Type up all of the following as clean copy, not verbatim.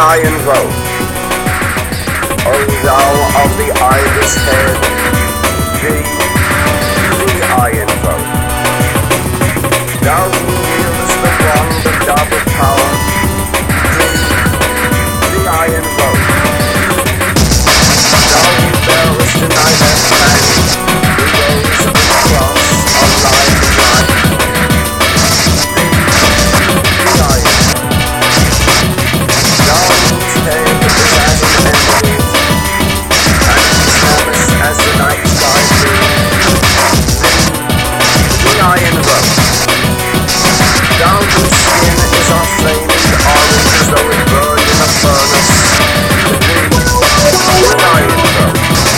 I invoke, O thou of the ibis head, thee I invoke. Thou who wieldest the wand of double power, thee I invoke. Thou who bearest in thy left hand the rose of the cross of life and life, thee I invoke. Thou whose head is as an enemy, and whose promise as the night sky blue, thee I invoke. Thou whose skin is our flaming orange as though it burned in a furnace, thee I invoke.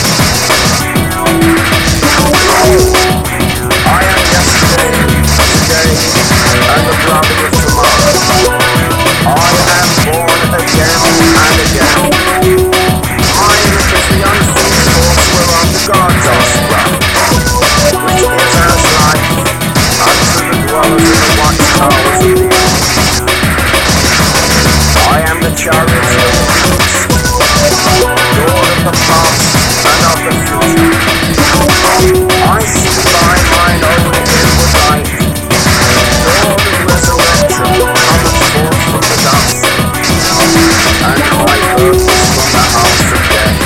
I am yesterday, today, and the brother of tomorrow. I am born again and again. Mine is the unseen force whereof the gods are sprung, which is as life unto the dwellers in the watchtowers of the earth. I am the chariot of the beast, Lord of the past and of the future. I see by mine own inward light, Lord of resurrection cometh forth from the dust, and my birth is from the house of death.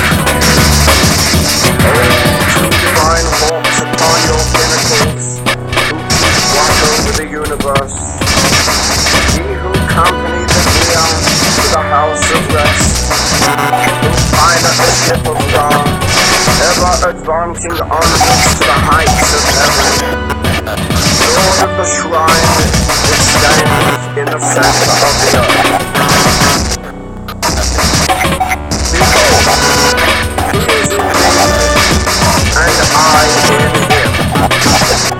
O two divine hawks upon your pinnacles, who keep watch over the universe, ye who accompany the Neon to the house of rest, who pilot the ship of God, ever advancing onwards to the heights of heaven. Lord of the shrine, which standeth in the center of the earth. Behold, he is in me, and I in him.